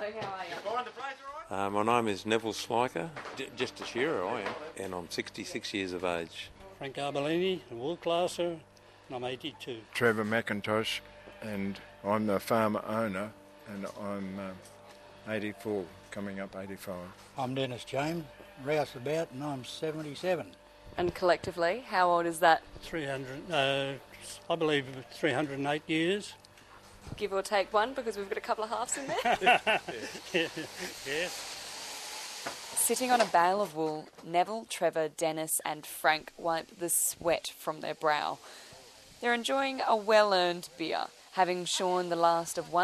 how are you? My name is Neville Sliker, just a shearer I am, and I'm 66 years of age. Frank Garbellini, a wool classer, and I'm 82. Trevor McIntosh, and I'm the farmer owner, and I'm 84, coming up 85. I'm Dennis James, rouse about, and I'm 77. And collectively, how old is that? 300, I believe 308 years. Give or take one, because we've got a couple of halves in there. Yeah. Sitting on a bale of wool, Neville, Trevor, Dennis and Frank wipe the sweat from their brow. They're enjoying a well-earned beer, having shorn the last of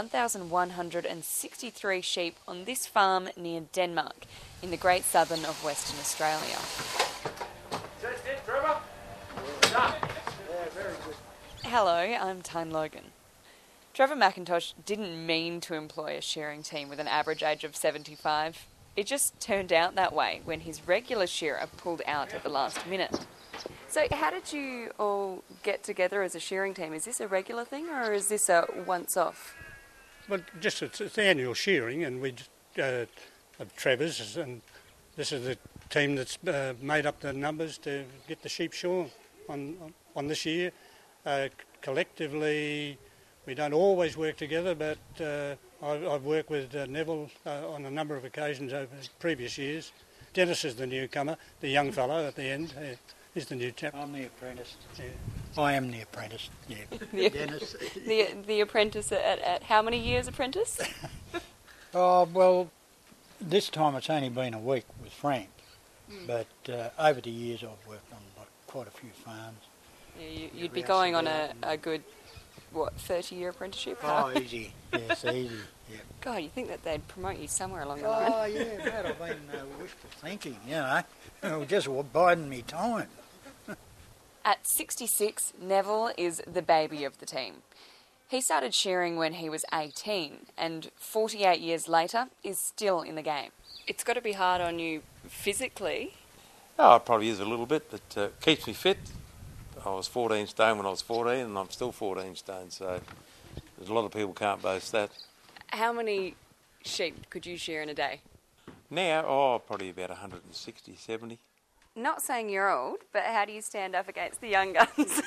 1,163 sheep on this farm near Denmark, in the Great Southern of Western Australia. Hello, I'm Tyne Logan. Trevor McIntosh didn't mean to employ a shearing team with an average age of 75. It just turned out that way when his regular shearer pulled out at the last minute. So how did you all get together as a shearing team? Is this a regular thing or is this a once-off? Well, just it's annual shearing, and we of Trevor's, and this is the team that's made up the numbers to get the sheep shorn on this year. Collectively, we don't always work together, but I've worked with Neville on a number of occasions over previous years. Dennis is the newcomer, the young fellow at the end. He's the new chap. I'm the apprentice. Yeah. I am the apprentice, yeah. Dennis. The apprentice at how many years apprentice? Oh, well, this time it's only been a week with Frank, but over the years I've worked on quite a few farms. Yeah, you'd be going on a good, 30-year apprenticeship? Oh, easy. Yes, easy. Yeah. God, you'd think that they'd promote you somewhere along the line. Oh, yeah, mate, I've been wishful thinking, just biding me time. At 66, Neville is the baby of the team. He started shearing when he was 18 and 48 years later is still in the game. It's got to be hard on you physically. Oh, it probably is a little bit, but keeps me fit. I was 14 stone when I was 14 and I'm still 14 stone, so there's a lot of people can't boast that. How many sheep could you shear in a day? Now, probably about 160, 70. Not saying you're old, but how do you stand up against the young guns?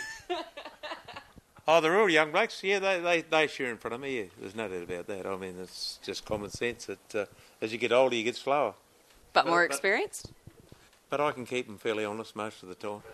Oh, they're all young blokes. Yeah, they shear in front of me. Yeah. There's no doubt about that. I mean, it's just common sense that as you get older, you get slower. But more experienced? But I can keep them fairly honest most of the time.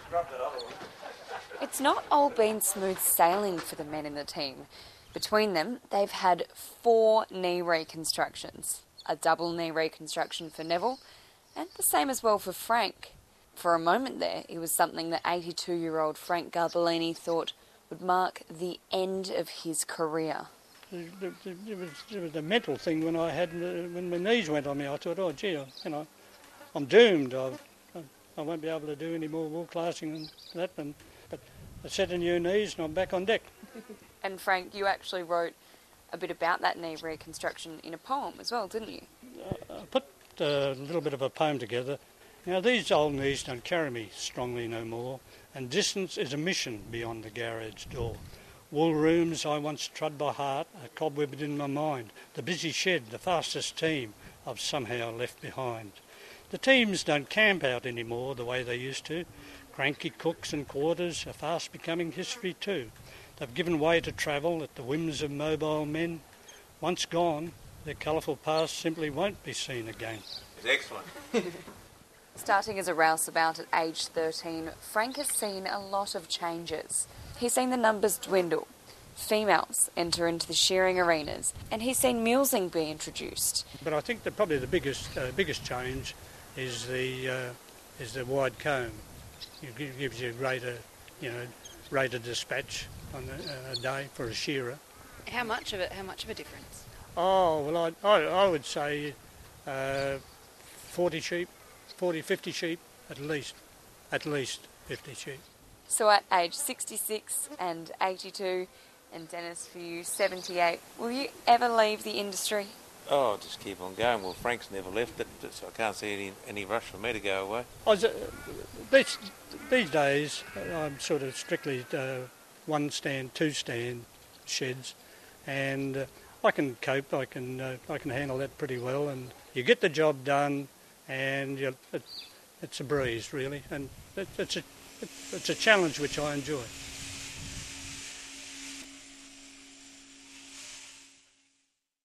It's not all been smooth sailing for the men in the team. Between them, they've had 4 knee reconstructions. A double knee reconstruction for Neville, and the same as well for Frank. For a moment there, it was something that 82-year-old Frank Garbellini thought would mark the end of his career. It was a mental thing when when my knees went on me. I thought, oh gee, I'm doomed. I won't be able to do any more wool classing and that. But I set a new knees and I'm back on deck. And Frank, you actually wrote a bit about that knee reconstruction in a poem as well, didn't you? I put a little bit of a poem together. Now, these old knees don't carry me strongly no more, and distance is a mission beyond the garage door. Wool rooms I once trod by heart are cobwebbed in my mind. The busy shed, the fastest team I've somehow left behind. The teams don't camp out anymore the way they used to. Cranky cooks and quarters are fast becoming history too. They've given way to travel at the whims of mobile men. Once gone, their colourful past simply won't be seen again. It's excellent. Starting as a rouseabout at age 13, Frank has seen a lot of changes. He's seen the numbers dwindle, females enter into the shearing arenas, and he's seen mulesing be introduced. But I think that probably the biggest change is the wide comb. It gives you a greater dispatch on a day for a shearer. How much of a difference? Oh, well, I would say 40 sheep, 50 sheep at least 50 sheep. So at age 66 and 82, and Dennis for you 78, will you ever leave the industry? Oh, just keep on going. Well, Frank's never left it, so I can't see any rush for me to go away. These days, I'm sort of strictly 1 stand, 2 stand sheds, and I can cope. I can handle that pretty well, and you get the job done, and it's a breeze really, and it's a challenge which I enjoy.